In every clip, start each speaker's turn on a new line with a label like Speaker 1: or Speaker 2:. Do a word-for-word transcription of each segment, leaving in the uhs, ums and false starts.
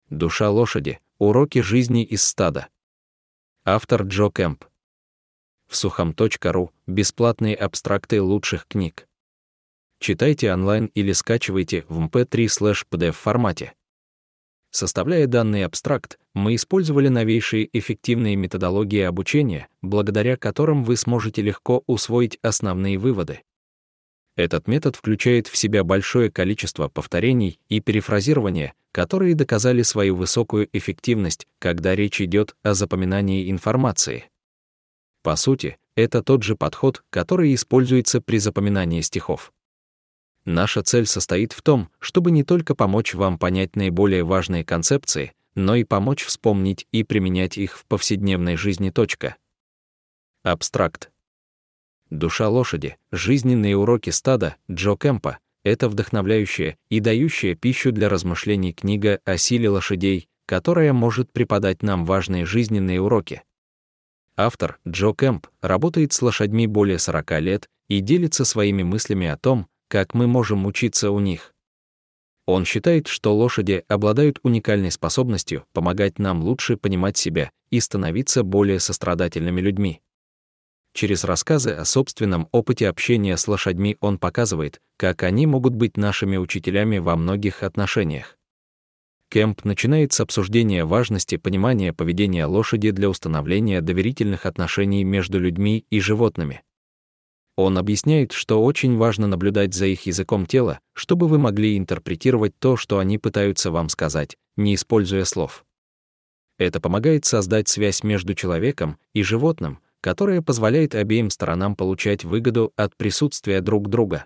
Speaker 1: Душа лошади. Уроки жизни из стада. Автор Джо Кэмп. В сухом точка ру бесплатные абстракты лучших книг. Читайте онлайн или скачивайте в эм пэ три слэш пи ди эф формате. Составляя данный абстракт, мы использовали новейшие эффективные методологии обучения, благодаря которым вы сможете легко усвоить основные выводы. Этот метод включает в себя большое количество повторений и перефразирования, которые доказали свою высокую эффективность, когда речь идет о запоминании информации. По сути, это тот же подход, который используется при запоминании стихов. Наша цель состоит в том, чтобы не только помочь вам понять наиболее важные концепции, но и помочь вспомнить и применять их в повседневной жизни. Точка. Абстракт. Душа лошади. Жизненные уроки стада Джо Кэмпа — это вдохновляющая и дающая пищу для размышлений книга о силе лошадей, которая может преподать нам важные жизненные уроки. Автор Джо Кэмп работает с лошадьми более сорока лет и делится своими мыслями о том, как мы можем учиться у них. Он считает, что лошади обладают уникальной способностью помогать нам лучше понимать себя и становиться более сострадательными людьми. Через рассказы о собственном опыте общения с лошадьми он показывает, как они могут быть нашими учителями во многих отношениях. Кэмп начинает с обсуждения важности понимания поведения лошади для установления доверительных отношений между людьми и животными. Он объясняет, что очень важно наблюдать за их языком тела, чтобы вы могли интерпретировать то, что они пытаются вам сказать, не используя слов. Это помогает создать связь между человеком и животным, которая позволяет обеим сторонам получать выгоду от присутствия друг друга.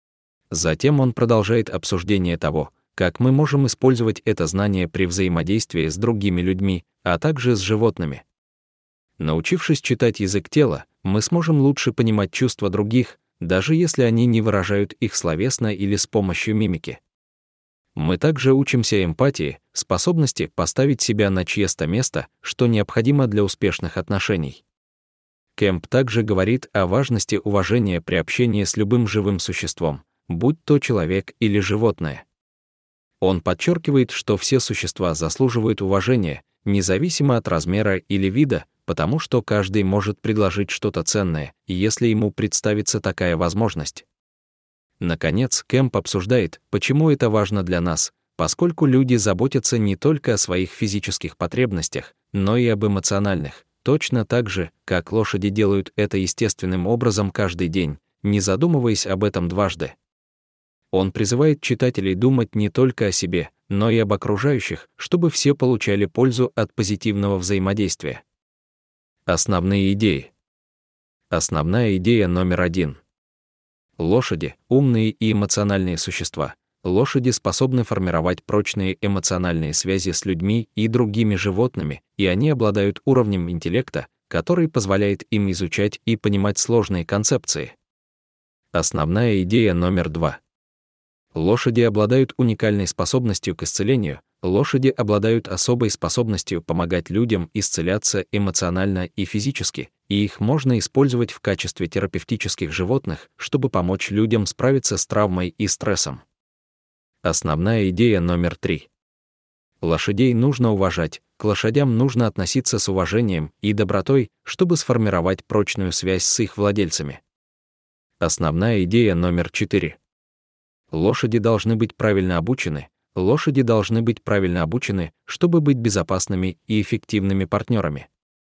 Speaker 1: Затем он продолжает обсуждение того, как мы можем использовать это знание при взаимодействии с другими людьми, а также с животными. Научившись читать язык тела, мы сможем лучше понимать чувства других, даже если они не выражают их словесно или с помощью мимики. Мы также учимся эмпатии, способности поставить себя на чье-то место, что необходимо для успешных отношений. Кэмп также говорит о важности уважения при общении с любым живым существом, будь то человек или животное. Он подчеркивает, что все существа заслуживают уважения, независимо от размера или вида, потому что каждый может предложить что-то ценное, если ему представится такая возможность. Наконец, Кэмп обсуждает, почему это важно для нас, поскольку люди заботятся не только о своих физических потребностях, но и об эмоциональных, точно так же, как лошади делают это естественным образом каждый день, не задумываясь об этом дважды. Он призывает читателей думать не только о себе, но и об окружающих, чтобы все получали пользу от позитивного взаимодействия. Основные идеи. Основная идея номер один. Лошади — умные и эмоциональные существа. Лошади способны формировать прочные эмоциональные связи с людьми и другими животными, и они обладают уровнем интеллекта, который позволяет им изучать и понимать сложные концепции. Основная идея номер два. Лошади обладают уникальной способностью к исцелению, лошади обладают особой способностью помогать людям исцеляться эмоционально и физически, и их можно использовать в качестве терапевтических животных, чтобы помочь людям справиться с травмой и стрессом. Основная идея номер три. Лошадей нужно уважать, к лошадям нужно относиться с уважением и добротой, чтобы сформировать прочную связь с их владельцами. Основная идея номер четыре. Лошади должны быть правильно обучены, лошади должны быть правильно обучены, чтобы быть безопасными и эффективными партнерами.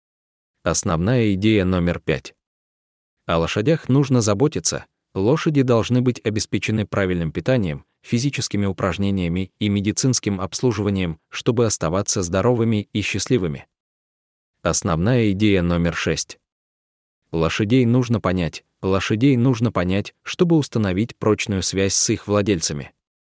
Speaker 1: Основная идея номер пять. О лошадях нужно заботиться, лошади должны быть обеспечены правильным питанием, физическими упражнениями и медицинским обслуживанием, чтобы оставаться здоровыми и счастливыми. Основная идея номер шесть. Лошадей нужно понять, лошадей нужно понять, чтобы установить прочную связь с их владельцами.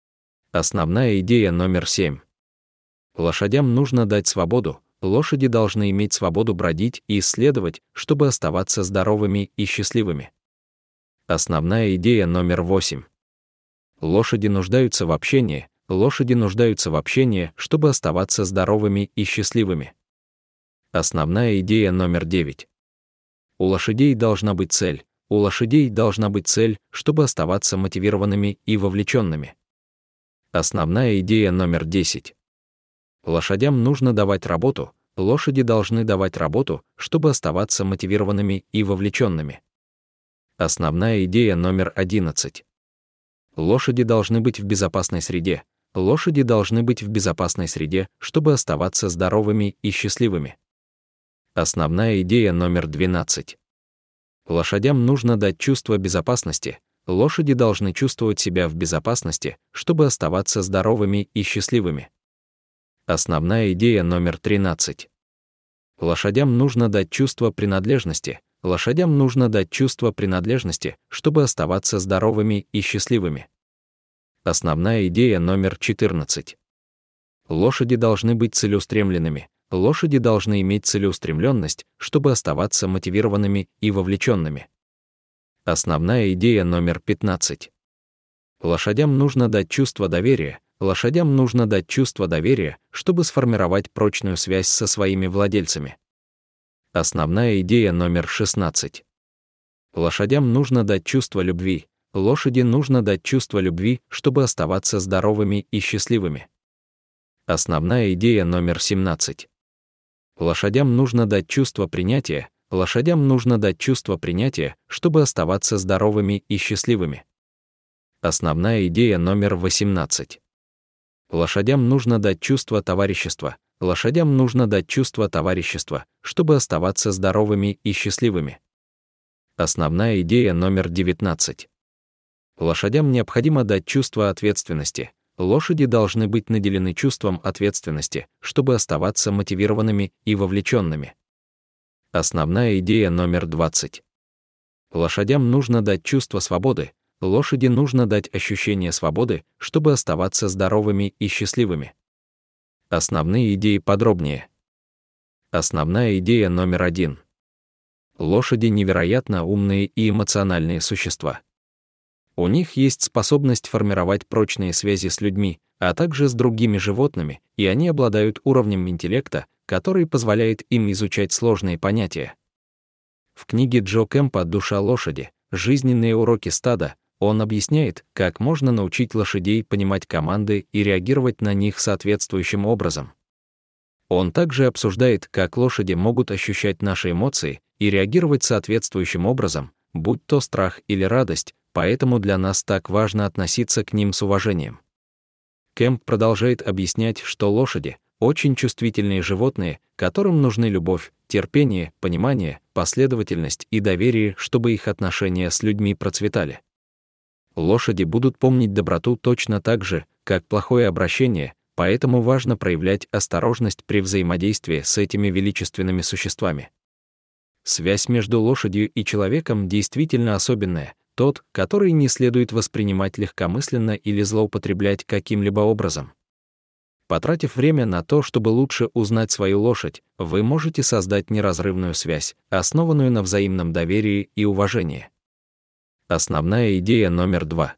Speaker 1: Основная идея номер семь. Лошадям нужно дать свободу, лошади должны иметь свободу бродить и исследовать, чтобы оставаться здоровыми и счастливыми. Основная идея номер восемь. Лошади нуждаются в общении, лошади нуждаются в общении, чтобы оставаться здоровыми и счастливыми. Основная идея номер девять. У лошадей должна быть цель, у лошадей должна быть цель, чтобы оставаться мотивированными и вовлеченными. Основная идея номер десять. Лошадям нужно давать работу, лошади должны давать работу, чтобы оставаться мотивированными и вовлеченными. Основная идея номер одиннадцать. Лошади должны быть в безопасной среде. Лошади должны быть в безопасной среде, чтобы оставаться здоровыми и счастливыми. Основная идея номер двенадцать. Лошадям нужно дать чувство безопасности. Лошади должны чувствовать себя в безопасности, чтобы оставаться здоровыми и счастливыми. Основная идея номер тринадцать. Лошадям нужно дать чувство принадлежности. Лошадям нужно дать чувство принадлежности, чтобы оставаться здоровыми и счастливыми. Основная идея номер четырнадцать. Лошади должны быть целеустремленными. Лошади должны иметь целеустремленность, чтобы оставаться мотивированными и вовлеченными. Основная идея номер пятнадцать. Лошадям нужно дать чувство доверия. Лошадям нужно дать чувство доверия, чтобы сформировать прочную связь со своими владельцами. Основная идея номер шестнадцать. Лошадям нужно дать чувство любви. Лошади нужно дать чувство любви, чтобы оставаться здоровыми и счастливыми. Основная идея номер семнадцать. Лошадям нужно дать чувство принятия. Лошадям нужно дать чувство принятия, чтобы оставаться здоровыми и счастливыми. Основная идея номер восемнадцать. Лошадям нужно дать чувство товарищества. Лошадям нужно дать чувство товарищества, чтобы оставаться здоровыми и счастливыми. Основная идея номер девятнадцать. Лошадям необходимо дать чувство ответственности. Лошади должны быть наделены чувством ответственности, чтобы оставаться мотивированными и вовлеченными. Основная идея номер двадцать. Лошадям нужно дать чувство свободы. Лошади нужно дать ощущение свободы, чтобы оставаться здоровыми и счастливыми. Основные идеи подробнее. Основная идея номер один. Лошади невероятно умные и эмоциональные существа. У них есть способность формировать прочные связи с людьми, а также с другими животными, и они обладают уровнем интеллекта, который позволяет им изучать сложные понятия. В книге Джо Кэмпа «Душа лошади. Жизненные уроки стада» он объясняет, как можно научить лошадей понимать команды и реагировать на них соответствующим образом. Он также обсуждает, как лошади могут ощущать наши эмоции и реагировать соответствующим образом, будь то страх или радость, поэтому для нас так важно относиться к ним с уважением. Кэмп продолжает объяснять, что лошади — очень чувствительные животные, которым нужны любовь, терпение, понимание, последовательность и доверие, чтобы их отношения с людьми процветали. Лошади будут помнить доброту точно так же, как плохое обращение, поэтому важно проявлять осторожность при взаимодействии с этими величественными существами. Связь между лошадью и человеком действительно особенная, тот, который не следует воспринимать легкомысленно или злоупотреблять каким-либо образом. Потратив время на то, чтобы лучше узнать свою лошадь, вы можете создать неразрывную связь, основанную на взаимном доверии и уважении. Основная идея номер два.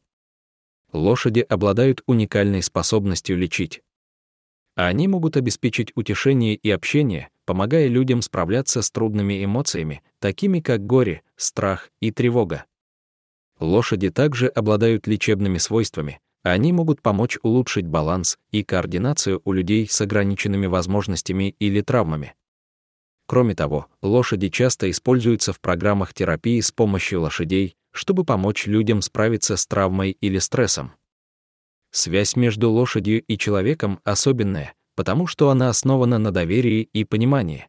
Speaker 1: Лошади обладают уникальной способностью лечить. Они могут обеспечить утешение и общение, помогая людям справляться с трудными эмоциями, такими как горе, страх и тревога. Лошади также обладают лечебными свойствами. Они могут помочь улучшить баланс и координацию у людей с ограниченными возможностями или травмами. Кроме того, лошади часто используются в программах терапии с помощью лошадей, чтобы помочь людям справиться с травмой или стрессом. Связь между лошадью и человеком особенная, потому что она основана на доверии и понимании.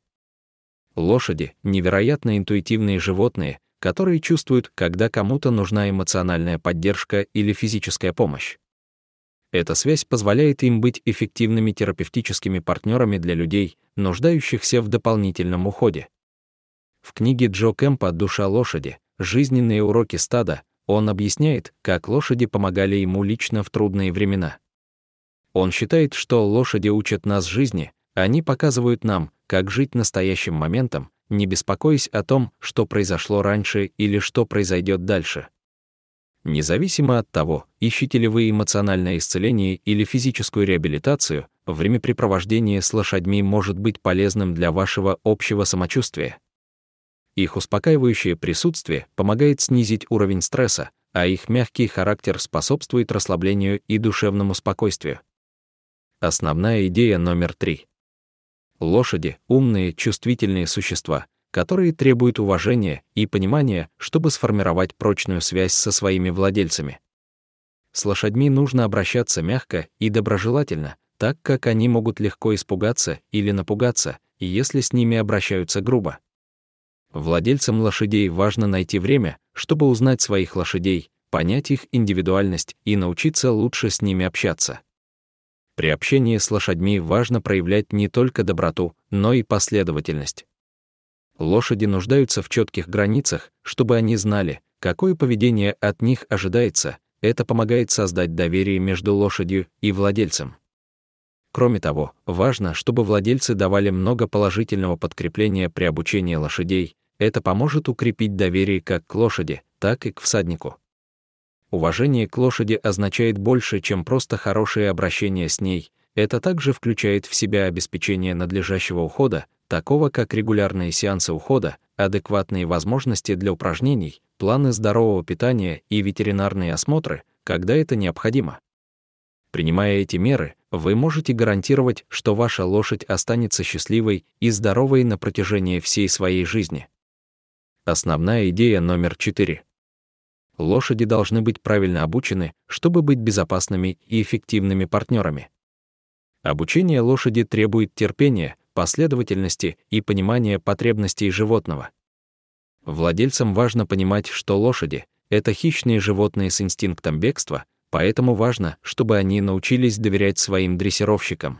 Speaker 1: Лошади — невероятно интуитивные животные, которые чувствуют, когда кому-то нужна эмоциональная поддержка или физическая помощь. Эта связь позволяет им быть эффективными терапевтическими партнерами для людей, нуждающихся в дополнительном уходе. В книге Джо Кэмпа «Душа лошади. Жизненные уроки стада» он объясняет, как лошади помогали ему лично в трудные времена. Он считает, что лошади учат нас жизни, они показывают нам, как жить настоящим моментом, не беспокоясь о том, что произошло раньше или что произойдет дальше. Независимо от того, ищете ли вы эмоциональное исцеление или физическую реабилитацию, времяпрепровождение с лошадьми может быть полезным для вашего общего самочувствия. Их успокаивающее присутствие помогает снизить уровень стресса, а их мягкий характер способствует расслаблению и душевному спокойствию. Основная идея номер три. Лошади — умные, чувствительные существа, которые требуют уважения и понимания, чтобы сформировать прочную связь со своими владельцами. С лошадьми нужно обращаться мягко и доброжелательно, так как они могут легко испугаться или напугаться, если с ними обращаются грубо. Владельцам лошадей важно найти время, чтобы узнать своих лошадей, понять их индивидуальность и научиться лучше с ними общаться. При общении с лошадьми важно проявлять не только доброту, но и последовательность. Лошади нуждаются в четких границах, чтобы они знали, какое поведение от них ожидается. Это помогает создать доверие между лошадью и владельцем. Кроме того, важно, чтобы владельцы давали много положительного подкрепления при обучении лошадей. Это поможет укрепить доверие как к лошади, так и к всаднику. Уважение к лошади означает больше, чем просто хорошее обращение с ней. Это также включает в себя обеспечение надлежащего ухода, такого как регулярные сеансы ухода, адекватные возможности для упражнений, планы здорового питания и ветеринарные осмотры, когда это необходимо. Принимая эти меры, вы можете гарантировать, что ваша лошадь останется счастливой и здоровой на протяжении всей своей жизни. Основная идея номер четыре. Лошади должны быть правильно обучены, чтобы быть безопасными и эффективными партнерами. Обучение лошади требует терпения, последовательности и понимания потребностей животного. Владельцам важно понимать, что лошади — это хищные животные с инстинктом бегства, поэтому важно, чтобы они научились доверять своим дрессировщикам.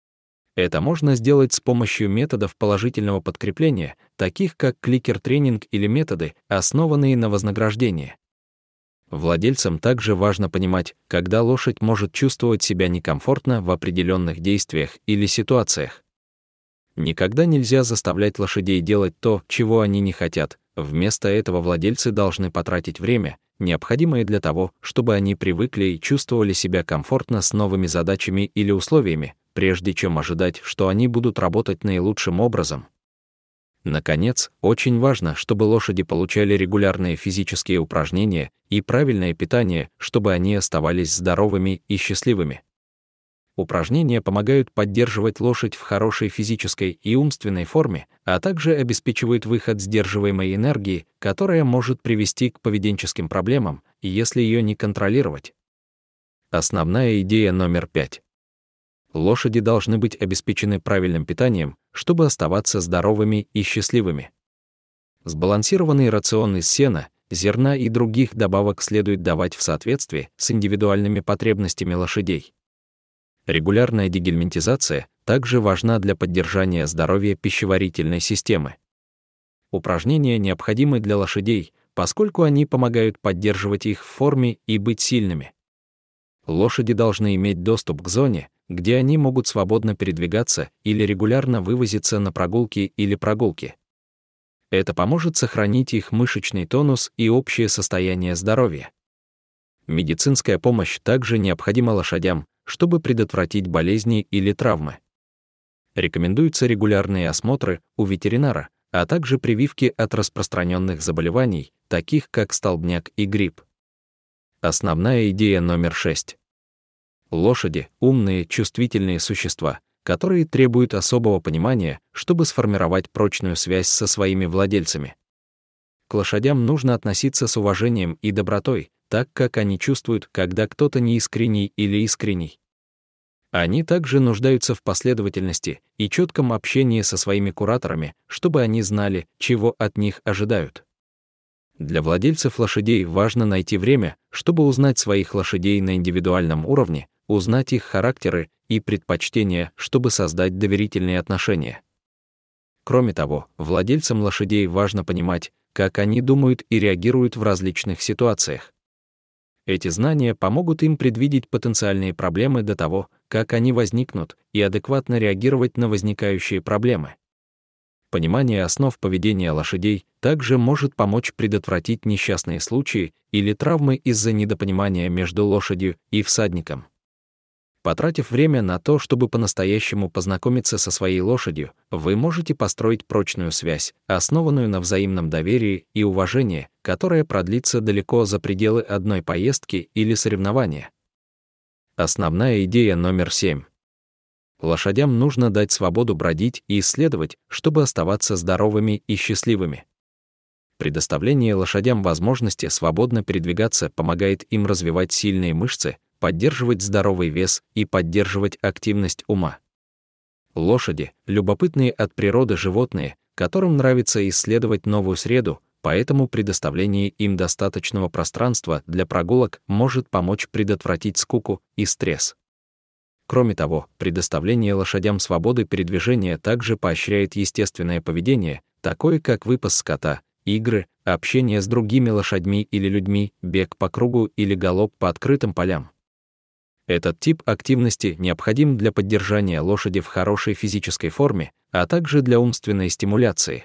Speaker 1: Это можно сделать с помощью методов положительного подкрепления, таких как кликер-тренинг или методы, основанные на вознаграждении. Владельцам также важно понимать, когда лошадь может чувствовать себя некомфортно в определенных действиях или ситуациях. Никогда нельзя заставлять лошадей делать то, чего они не хотят. Вместо этого владельцы должны потратить время, необходимое для того, чтобы они привыкли и чувствовали себя комфортно с новыми задачами или условиями, прежде чем ожидать, что они будут работать наилучшим образом. Наконец, очень важно, чтобы лошади получали регулярные физические упражнения и правильное питание, чтобы они оставались здоровыми и счастливыми. Упражнения помогают поддерживать лошадь в хорошей физической и умственной форме, а также обеспечивают выход сдерживаемой энергии, которая может привести к поведенческим проблемам, если ее не контролировать. Основная идея номер пять. Лошади должны быть обеспечены правильным питанием, чтобы оставаться здоровыми и счастливыми. Сбалансированный рацион из сена, зерна и других добавок следует давать в соответствии с индивидуальными потребностями лошадей. Регулярная дегельминтизация также важна для поддержания здоровья пищеварительной системы. Упражнения необходимы для лошадей, поскольку они помогают поддерживать их в форме и быть сильными. Лошади должны иметь доступ к зоне, где они могут свободно передвигаться или регулярно вывозиться на прогулки или прогулки. Это поможет сохранить их мышечный тонус и общее состояние здоровья. Медицинская помощь также необходима лошадям, чтобы предотвратить болезни или травмы. Рекомендуются регулярные осмотры у ветеринара, а также прививки от распространенных заболеваний, таких как столбняк и грипп. Основная идея номер шесть. Лошади — умные, чувствительные существа, которые требуют особого понимания, чтобы сформировать прочную связь со своими владельцами. К лошадям нужно относиться с уважением и добротой, так как они чувствуют, когда кто-то неискренний или искренний. Они также нуждаются в последовательности и четком общении со своими кураторами, чтобы они знали, чего от них ожидают. Для владельцев лошадей важно найти время, чтобы узнать своих лошадей на индивидуальном уровне, узнать их характеры и предпочтения, чтобы создать доверительные отношения. Кроме того, владельцам лошадей важно понимать, как они думают и реагируют в различных ситуациях. Эти знания помогут им предвидеть потенциальные проблемы до того, как они возникнут, и адекватно реагировать на возникающие проблемы. Понимание основ поведения лошадей также может помочь предотвратить несчастные случаи или травмы из-за недопонимания между лошадью и всадником. Потратив время на то, чтобы по-настоящему познакомиться со своей лошадью, вы можете построить прочную связь, основанную на взаимном доверии и уважении, которая продлится далеко за пределы одной поездки или соревнования. Основная идея номер семь. Лошадям нужно дать свободу бродить и исследовать, чтобы оставаться здоровыми и счастливыми. Предоставление лошадям возможности свободно передвигаться помогает им развивать сильные мышцы, поддерживать здоровый вес и поддерживать активность ума. Лошади — любопытные от природы животные, которым нравится исследовать новую среду, поэтому предоставление им достаточного пространства для прогулок может помочь предотвратить скуку и стресс. Кроме того, предоставление лошадям свободы передвижения также поощряет естественное поведение, такое как выпас скота, игры, общение с другими лошадьми или людьми, бег по кругу или галоп по открытым полям. Этот тип активности необходим для поддержания лошади в хорошей физической форме, а также для умственной стимуляции.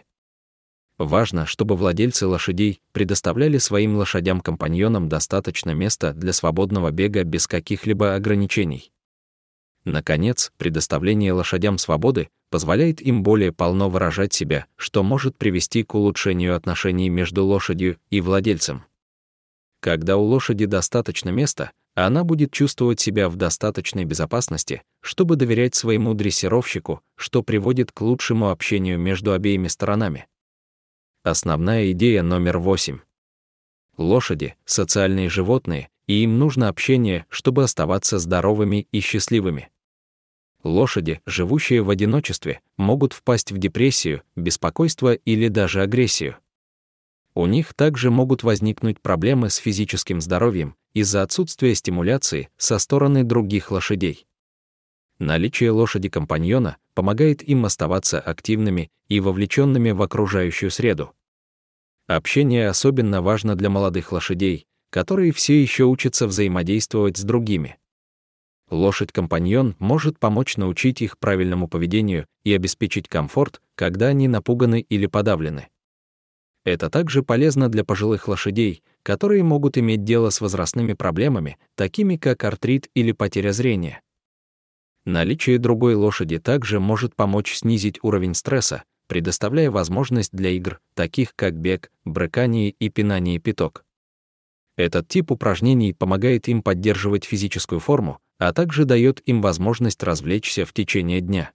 Speaker 1: Важно, чтобы владельцы лошадей предоставляли своим лошадям-компаньонам достаточно места для свободного бега без каких-либо ограничений. Наконец, предоставление лошадям свободы позволяет им более полно выражать себя, что может привести к улучшению отношений между лошадью и владельцем. Когда у лошади достаточно места, она будет чувствовать себя в достаточной безопасности, чтобы доверять своему дрессировщику, что приводит к лучшему общению между обеими сторонами. Основная идея номер восемь. Лошади — социальные животные, и им нужно общение, чтобы оставаться здоровыми и счастливыми. Лошади, живущие в одиночестве, могут впасть в депрессию, беспокойство или даже агрессию. У них также могут возникнуть проблемы с физическим здоровьем из-за отсутствия стимуляции со стороны других лошадей. Наличие лошади-компаньона помогает им оставаться активными и вовлеченными в окружающую среду. Общение особенно важно для молодых лошадей, которые все еще учатся взаимодействовать с другими. Лошадь-компаньон может помочь научить их правильному поведению и обеспечить комфорт, когда они напуганы или подавлены. Это также полезно для пожилых лошадей, которые могут иметь дело с возрастными проблемами, такими как артрит или потеря зрения. Наличие другой лошади также может помочь снизить уровень стресса, предоставляя возможность для игр, таких как бег, брыкание и пинание пяток. Этот тип упражнений помогает им поддерживать физическую форму, а также дает им возможность развлечься в течение дня.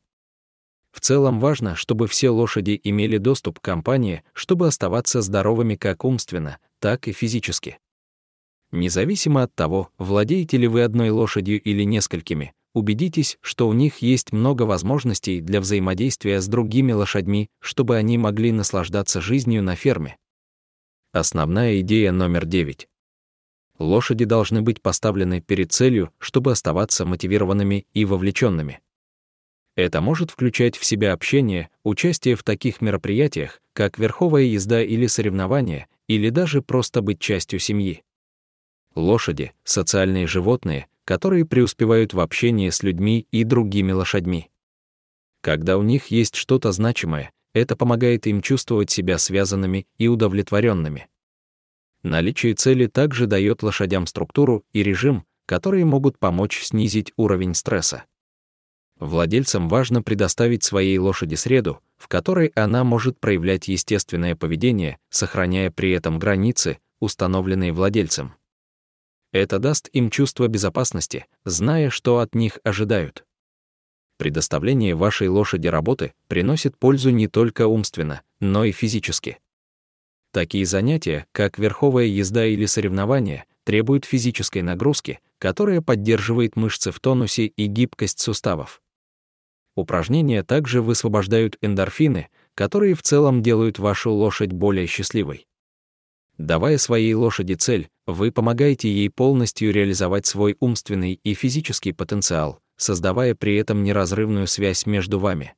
Speaker 1: В целом важно, чтобы все лошади имели доступ к компании, чтобы оставаться здоровыми как умственно, так и физически. Независимо от того, владеете ли вы одной лошадью или несколькими, убедитесь, что у них есть много возможностей для взаимодействия с другими лошадьми, чтобы они могли наслаждаться жизнью на ферме. Основная идея номер девять. Лошади должны быть поставлены перед целью, чтобы оставаться мотивированными и вовлеченными. Это может включать в себя общение, участие в таких мероприятиях, как верховая езда или соревнования, или даже просто быть частью семьи. Лошади — социальные животные, которые преуспевают в общении с людьми и другими лошадьми. Когда у них есть что-то значимое, это помогает им чувствовать себя связанными и удовлетворенными. Наличие цели также дает лошадям структуру и режим, которые могут помочь снизить уровень стресса. Владельцам важно предоставить своей лошади среду, в которой она может проявлять естественное поведение, сохраняя при этом границы, установленные владельцем. Это даст им чувство безопасности, зная, что от них ожидают. Предоставление вашей лошади работы приносит пользу не только умственно, но и физически. Такие занятия, как верховая езда или соревнования, требуют физической нагрузки, которая поддерживает мышцы в тонусе и гибкость суставов. Упражнения также высвобождают эндорфины, которые в целом делают вашу лошадь более счастливой. Давая своей лошади цель, вы помогаете ей полностью реализовать свой умственный и физический потенциал, создавая при этом неразрывную связь между вами.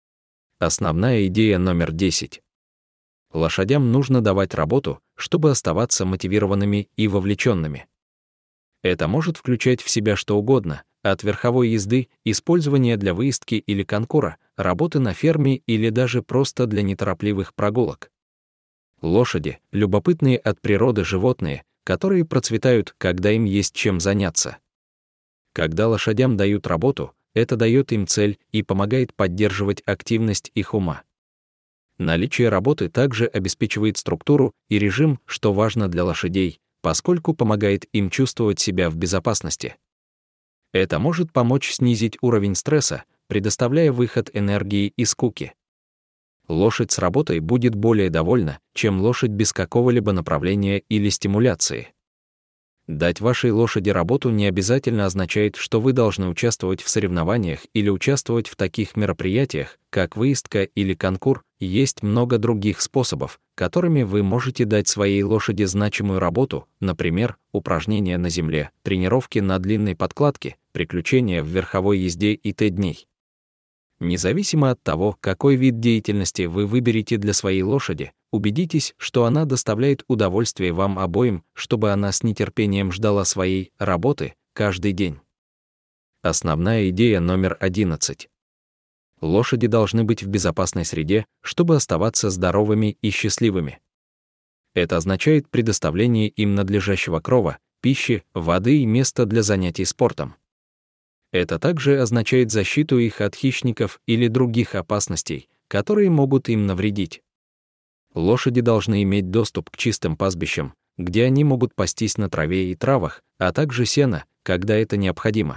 Speaker 1: Основная идея номер десять. Лошадям нужно давать работу, чтобы оставаться мотивированными и вовлеченными. Это может включать в себя что угодно, от верховой езды, использования для выездки или конкура, работы на ферме или даже просто для неторопливых прогулок. Лошади — любопытные от природы животные, которые процветают, когда им есть чем заняться. Когда лошадям дают работу, это дает им цель и помогает поддерживать активность их ума. Наличие работы также обеспечивает структуру и режим, что важно для лошадей, поскольку помогает им чувствовать себя в безопасности. Это может помочь снизить уровень стресса, предоставляя выход энергии и скуки. Лошадь с работой будет более довольна, чем лошадь без какого-либо направления или стимуляции. Дать вашей лошади работу не обязательно означает, что вы должны участвовать в соревнованиях или участвовать в таких мероприятиях, как выездка или конкур. Есть много других способов, которыми вы можете дать своей лошади значимую работу, например, упражнения на земле, тренировки на длинной подкладке, приключения в верховой езде и т.д. Независимо от того, какой вид деятельности вы выберете для своей лошади, убедитесь, что она доставляет удовольствие вам обоим, чтобы она с нетерпением ждала своей работы каждый день. Основная идея номер одиннадцать. Лошади должны быть в безопасной среде, чтобы оставаться здоровыми и счастливыми. Это означает предоставление им надлежащего крова, пищи, воды и места для занятий спортом. Это также означает защиту их от хищников или других опасностей, которые могут им навредить. Лошади должны иметь доступ к чистым пастбищам, где они могут пастись на траве и травах, а также сено, когда это необходимо.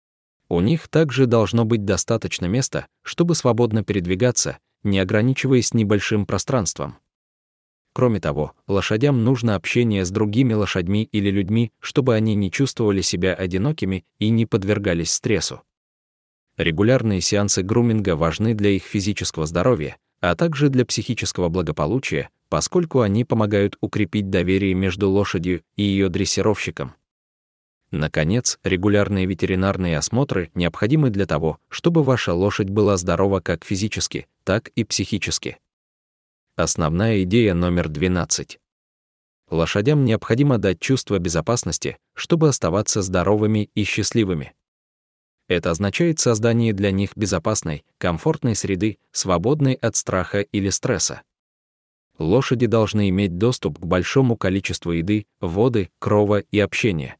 Speaker 1: У них также должно быть достаточно места, чтобы свободно передвигаться, не ограничиваясь небольшим пространством. Кроме того, лошадям нужно общение с другими лошадьми или людьми, чтобы они не чувствовали себя одинокими и не подвергались стрессу. Регулярные сеансы груминга важны для их физического здоровья, а также для психического благополучия, поскольку они помогают укрепить доверие между лошадью и ее дрессировщиком. Наконец, регулярные ветеринарные осмотры необходимы для того, чтобы ваша лошадь была здорова как физически, так и психически. Основная идея номер двенадцать. Лошадям необходимо дать чувство безопасности, чтобы оставаться здоровыми и счастливыми. Это означает создание для них безопасной, комфортной среды, свободной от страха или стресса. Лошади должны иметь доступ к большому количеству еды, воды, крова и общения.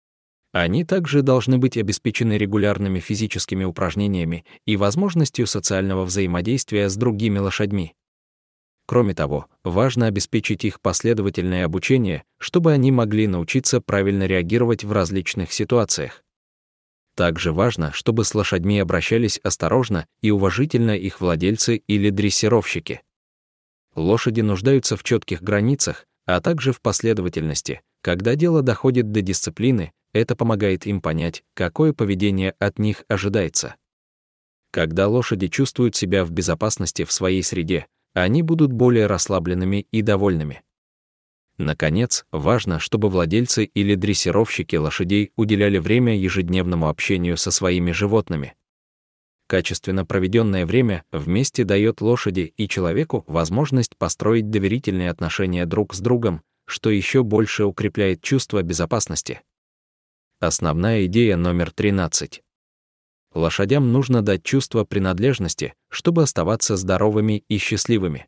Speaker 1: Они также должны быть обеспечены регулярными физическими упражнениями и возможностью социального взаимодействия с другими лошадьми. Кроме того, важно обеспечить их последовательное обучение, чтобы они могли научиться правильно реагировать в различных ситуациях. Также важно, чтобы с лошадьми обращались осторожно и уважительно их владельцы или дрессировщики. Лошади нуждаются в четких границах, а также в последовательности. Когда дело доходит до дисциплины, это помогает им понять, какое поведение от них ожидается. Когда лошади чувствуют себя в безопасности в своей среде, они будут более расслабленными и довольными. Наконец, важно, чтобы владельцы или дрессировщики лошадей уделяли время ежедневному общению со своими животными. Качественно проведенное время вместе дает лошади и человеку возможность построить доверительные отношения друг с другом, что еще больше укрепляет чувство безопасности. Основная идея номер тринадцать. Лошадям нужно дать чувство принадлежности, чтобы оставаться здоровыми и счастливыми.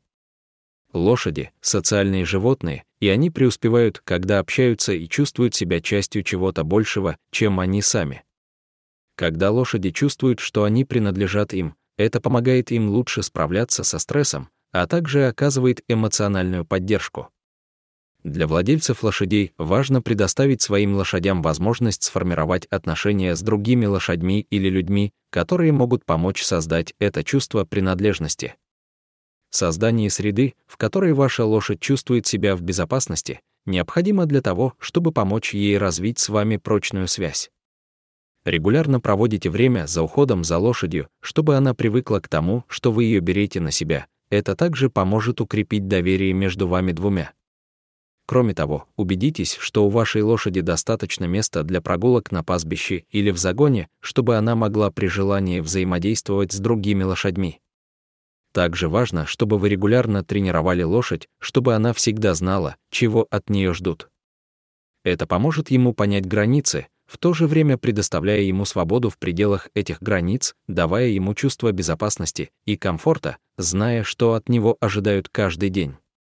Speaker 1: Лошади — социальные животные, и они преуспевают, когда общаются и чувствуют себя частью чего-то большего, чем они сами. Когда лошади чувствуют, что они принадлежат им, это помогает им лучше справляться со стрессом, а также оказывает эмоциональную поддержку. Для владельцев лошадей важно предоставить своим лошадям возможность сформировать отношения с другими лошадьми или людьми, которые могут помочь создать это чувство принадлежности. Создание среды, в которой ваша лошадь чувствует себя в безопасности, необходимо для того, чтобы помочь ей развить с вами прочную связь. Регулярно проводите время за уходом за лошадью, чтобы она привыкла к тому, что вы ее берете на себя. Это также поможет укрепить доверие между вами двумя. Кроме того, убедитесь, что у вашей лошади достаточно места для прогулок на пастбище или в загоне, чтобы она могла при желании взаимодействовать с другими лошадьми. Также важно, чтобы вы регулярно тренировали лошадь, чтобы она всегда знала, чего от нее ждут. Это поможет ему понять границы, в то же время предоставляя ему свободу в пределах этих границ, давая ему чувство безопасности и комфорта, зная, что от него ожидают каждый день.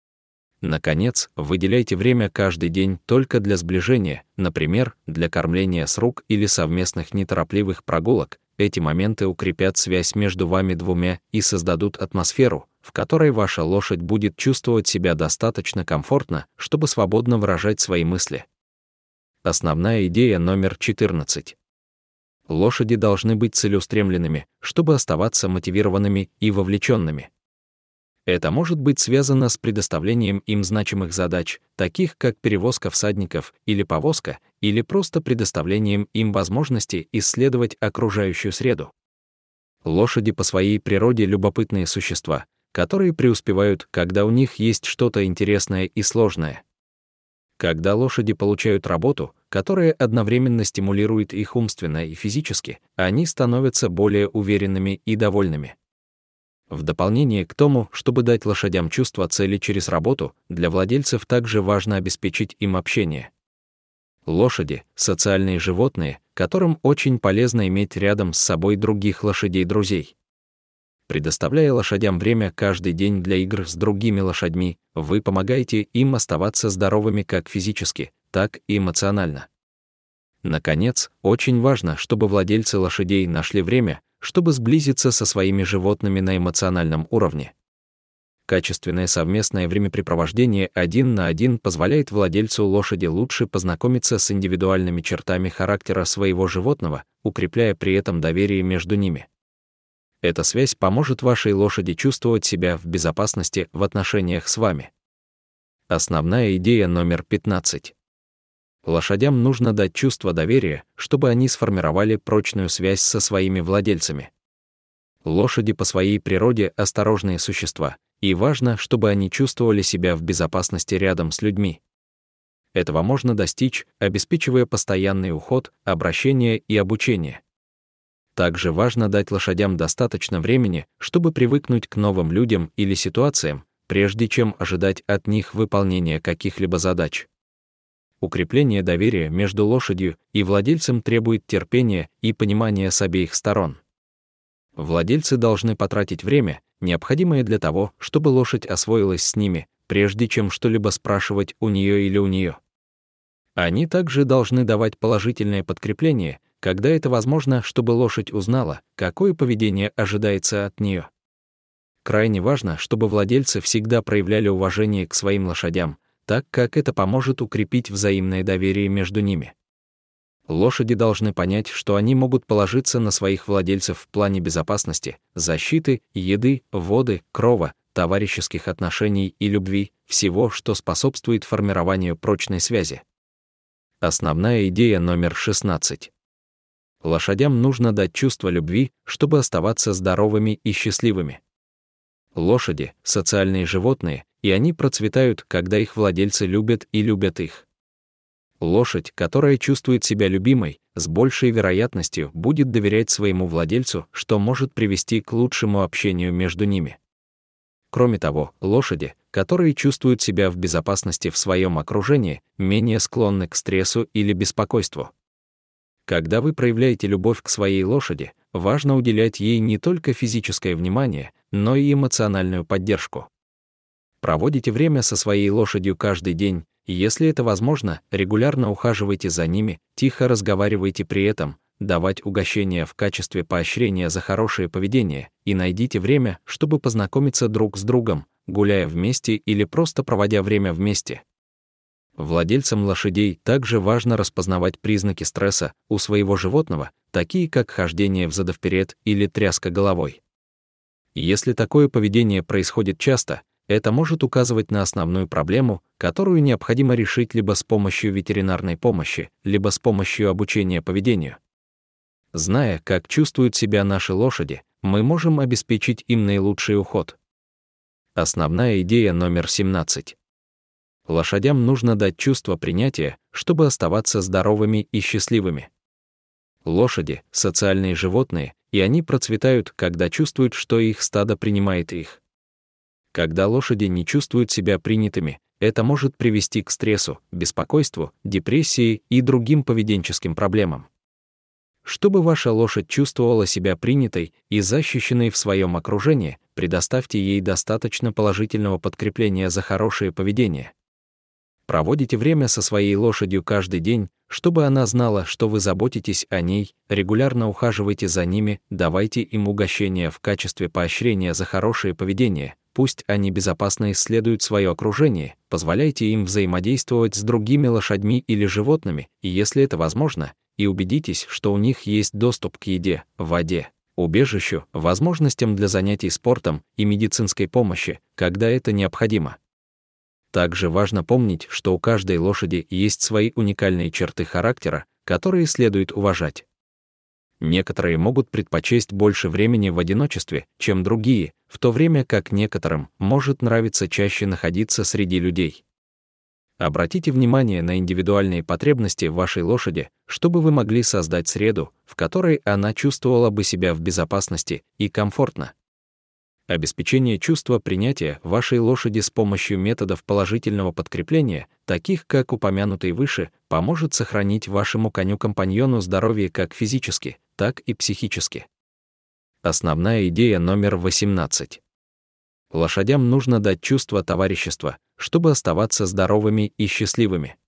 Speaker 1: Наконец, выделяйте время каждый день только для сближения, например, для кормления с рук или совместных неторопливых прогулок. Эти моменты укрепят связь между вами двумя и создадут атмосферу, в которой ваша лошадь будет чувствовать себя достаточно комфортно, чтобы свободно выражать свои мысли. Основная идея номер четырнадцать. Лошади должны быть целеустремленными, чтобы оставаться мотивированными и вовлеченными. Это может быть связано с предоставлением им значимых задач, таких как перевозка всадников или повозка, или просто предоставлением им возможности исследовать окружающую среду. Лошади по своей природе любопытные существа, которые преуспевают, когда у них есть что-то интересное и сложное. Когда лошади получают работу, которая одновременно стимулирует их умственно и физически, они становятся более уверенными и довольными. В дополнение к тому, чтобы дать лошадям чувство цели через работу, для владельцев также важно обеспечить им общение. Лошади — социальные животные, которым очень полезно иметь рядом с собой других лошадей-друзей. Предоставляя лошадям время каждый день для игр с другими лошадьми, вы помогаете им оставаться здоровыми как физически, так и эмоционально. Наконец, очень важно, чтобы владельцы лошадей нашли время, чтобы сблизиться со своими животными на эмоциональном уровне. Качественное совместное времяпрепровождение один на один позволяет владельцу лошади лучше познакомиться с индивидуальными чертами характера своего животного, укрепляя при этом доверие между ними. Эта связь поможет вашей лошади чувствовать себя в безопасности в отношениях с вами. Основная идея номер пятнадцать. Лошадям нужно дать чувство доверия, чтобы они сформировали прочную связь со своими владельцами. Лошади по своей природе осторожные существа, и важно, чтобы они чувствовали себя в безопасности рядом с людьми. Этого можно достичь, обеспечивая постоянный уход, обращение и обучение. Также важно дать лошадям достаточно времени, чтобы привыкнуть к новым людям или ситуациям, прежде чем ожидать от них выполнения каких-либо задач. Укрепление доверия между лошадью и владельцем требует терпения и понимания с обеих сторон. Владельцы должны потратить время, необходимое для того, чтобы лошадь освоилась с ними, прежде чем что-либо спрашивать у нее или у нее. Они также должны давать положительное подкрепление, когда это возможно, чтобы лошадь узнала, какое поведение ожидается от нее. Крайне важно, чтобы владельцы всегда проявляли уважение к своим лошадям, так как это поможет укрепить взаимное доверие между ними. Лошади должны понять, что они могут положиться на своих владельцев в плане безопасности, защиты, еды, воды, крова, товарищеских отношений и любви, всего, что способствует формированию прочной связи. Основная идея номер шестнадцать. Лошадям нужно дать чувство любви, чтобы оставаться здоровыми и счастливыми. Лошади — социальные животные, и они процветают, когда их владельцы любят и любят их. Лошадь, которая чувствует себя любимой, с большей вероятностью будет доверять своему владельцу, что может привести к лучшему общению между ними. Кроме того, лошади, которые чувствуют себя в безопасности в своем окружении, менее склонны к стрессу или беспокойству. Когда вы проявляете любовь к своей лошади, важно уделять ей не только физическое внимание, но и эмоциональную поддержку. Проводите время со своей лошадью каждый день, и если это возможно, регулярно ухаживайте за ними, тихо разговаривайте при этом, давать угощения в качестве поощрения за хорошее поведение, и найдите время, чтобы познакомиться друг с другом, гуляя вместе или просто проводя время вместе. Владельцам лошадей также важно распознавать признаки стресса у своего животного, такие как хождение взад-вперед или тряска головой. Если такое поведение происходит часто, это может указывать на основную проблему, которую необходимо решить либо с помощью ветеринарной помощи, либо с помощью обучения поведению. Зная, как чувствуют себя наши лошади, мы можем обеспечить им наилучший уход. Основная идея номер семнадцать. Лошадям нужно дать чувство принятия, чтобы оставаться здоровыми и счастливыми. Лошади — социальные животные, и они процветают, когда чувствуют, что их стадо принимает их. Когда лошади не чувствуют себя принятыми, это может привести к стрессу, беспокойству, депрессии и другим поведенческим проблемам. Чтобы ваша лошадь чувствовала себя принятой и защищенной в своем окружении, предоставьте ей достаточно положительного подкрепления за хорошее поведение. Проводите время со своей лошадью каждый день, чтобы она знала, что вы заботитесь о ней, регулярно ухаживайте за ними, давайте им угощения в качестве поощрения за хорошее поведение, пусть они безопасно исследуют свое окружение, позволяйте им взаимодействовать с другими лошадьми или животными, и если это возможно, и убедитесь, что у них есть доступ к еде, воде, убежищу, возможностям для занятий спортом и медицинской помощи, когда это необходимо. Также важно помнить, что у каждой лошади есть свои уникальные черты характера, которые следует уважать. Некоторые могут предпочесть больше времени в одиночестве, чем другие, в то время как некоторым может нравиться чаще находиться среди людей. Обратите внимание на индивидуальные потребности вашей лошади, чтобы вы могли создать среду, в которой она чувствовала бы себя в безопасности и комфортно. Обеспечение чувства принятия вашей лошади с помощью методов положительного подкрепления, таких как упомянутый выше, поможет сохранить вашему коню-компаньону здоровье как физически, так и психически. Основная идея номер восемнадцать. Лошадям нужно дать чувство товарищества, чтобы оставаться здоровыми и счастливыми.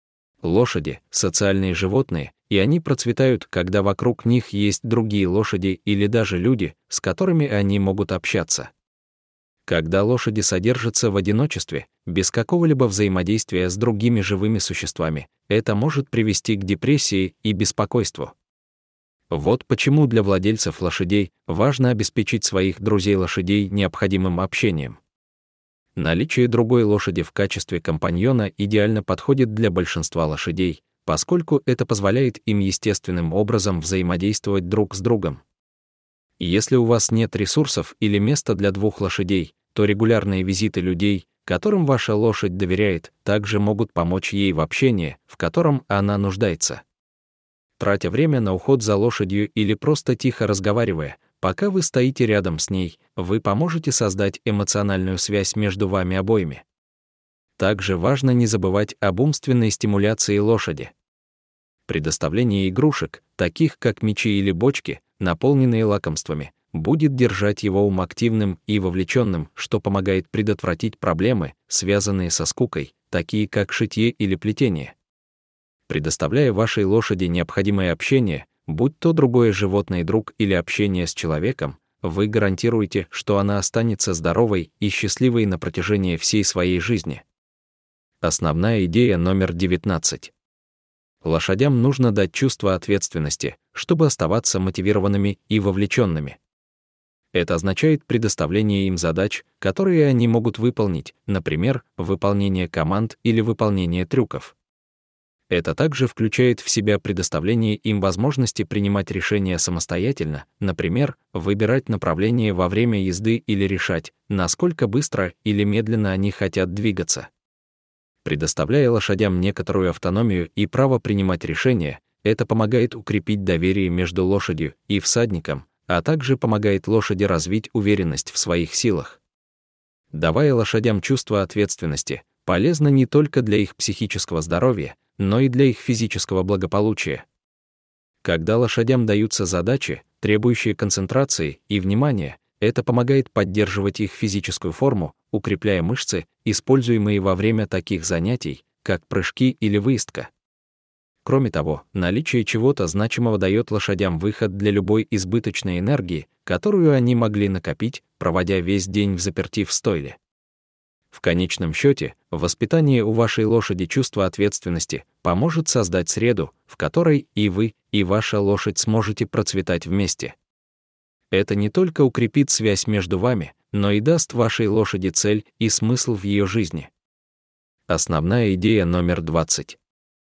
Speaker 1: Лошади — социальные животные, и они процветают, когда вокруг них есть другие лошади или даже люди, с которыми они могут общаться. Когда лошади содержатся в одиночестве, без какого-либо взаимодействия с другими живыми существами, это может привести к депрессии и беспокойству. Вот почему для владельцев лошадей важно обеспечить своих друзей-лошадей необходимым общением. Наличие другой лошади в качестве компаньона идеально подходит для большинства лошадей, поскольку это позволяет им естественным образом взаимодействовать друг с другом. Если у вас нет ресурсов или места для двух лошадей, то регулярные визиты людей, которым ваша лошадь доверяет, также могут помочь ей в общении, в котором она нуждается. Тратя время на уход за лошадью или просто тихо разговаривая, пока вы стоите рядом с ней, вы поможете создать эмоциональную связь между вами обоими. Также важно не забывать об умственной стимуляции лошади. Предоставление игрушек, таких как мячи или бочки, наполненные лакомствами, будет держать его ум активным и вовлеченным, что помогает предотвратить проблемы, связанные со скукой, такие как шитье или плетение. Предоставляя вашей лошади необходимое общение, будь то другое животное друг или общение с человеком, вы гарантируете, что она останется здоровой и счастливой на протяжении всей своей жизни. Основная идея номер девятнадцать. Лошадям нужно дать чувство ответственности, чтобы оставаться мотивированными и вовлеченными. Это означает предоставление им задач, которые они могут выполнить, например, выполнение команд или выполнение трюков. Это также включает в себя предоставление им возможности принимать решения самостоятельно, например, выбирать направление во время езды или решать, насколько быстро или медленно они хотят двигаться. Предоставляя лошадям некоторую автономию и право принимать решения, это помогает укрепить доверие между лошадью и всадником, а также помогает лошади развить уверенность в своих силах. Давая лошадям чувство ответственности, полезно не только для их психического здоровья, но и для их физического благополучия. Когда лошадям даются задачи, требующие концентрации и внимания, это помогает поддерживать их физическую форму, укрепляя мышцы, используемые во время таких занятий, как прыжки или выездка. Кроме того, наличие чего-то значимого дает лошадям выход для любой избыточной энергии, которую они могли накопить, проводя весь день взаперти в стойле. В конечном счете, воспитание у вашей лошади чувства ответственности поможет создать среду, в которой и вы, и ваша лошадь сможете процветать вместе. Это не только укрепит связь между вами, но и даст вашей лошади цель и смысл в ее жизни. Основная идея номер двадцать.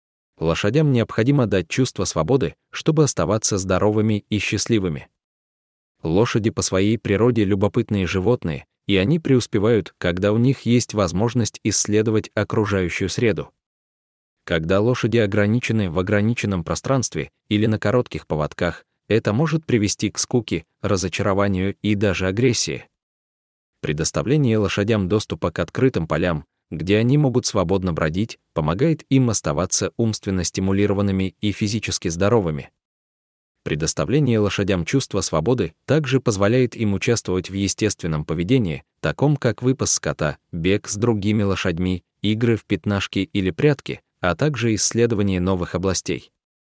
Speaker 1: Лошадям необходимо дать чувство свободы, чтобы оставаться здоровыми и счастливыми. Лошади по своей природе любопытные животные, и они преуспевают, когда у них есть возможность исследовать окружающую среду. Когда лошади ограничены в ограниченном пространстве или на коротких поводках, это может привести к скуке, разочарованию и даже агрессии. Предоставление лошадям доступа к открытым полям, где они могут свободно бродить, помогает им оставаться умственно стимулированными и физически здоровыми. Предоставление лошадям чувства свободы также позволяет им участвовать в естественном поведении, таком как выпас скота, бег с другими лошадьми, игры в пятнашки или прятки, а также исследование новых областей.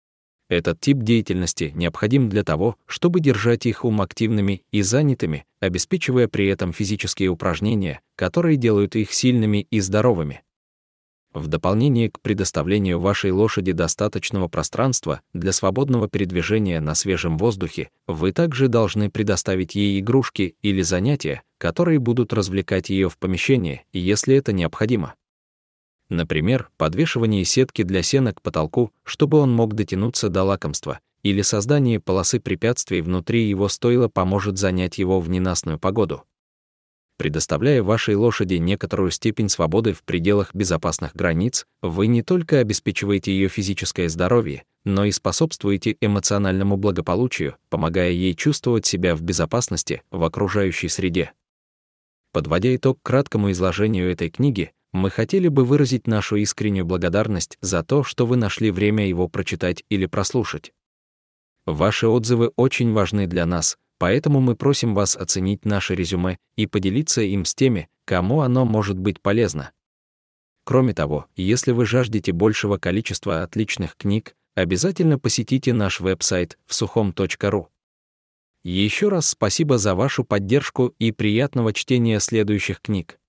Speaker 1: Этот тип деятельности необходим для того, чтобы держать их ум активными и занятыми, обеспечивая при этом физические упражнения, которые делают их сильными и здоровыми. В дополнение к предоставлению вашей лошади достаточного пространства для свободного передвижения на свежем воздухе, вы также должны предоставить ей игрушки или занятия, которые будут развлекать ее в помещении, если это необходимо. Например, подвешивание сетки для сена к потолку, чтобы он мог дотянуться до лакомства, или создание полосы препятствий внутри его стойла поможет занять его в ненастную погоду. Предоставляя вашей лошади некоторую степень свободы в пределах безопасных границ, вы не только обеспечиваете ее физическое здоровье, но и способствуете эмоциональному благополучию, помогая ей чувствовать себя в безопасности в окружающей среде. Подводя итог краткому изложению этой книги, мы хотели бы выразить нашу искреннюю благодарность за то, что вы нашли время его прочитать или прослушать. Ваши отзывы очень важны для нас, поэтому мы просим вас оценить наше резюме и поделиться им с теми, кому оно может быть полезно. Кроме того, если вы жаждете большего количества отличных книг, обязательно посетите наш веб-сайт в сухом точка ру. Еще раз спасибо за вашу поддержку и приятного чтения следующих книг.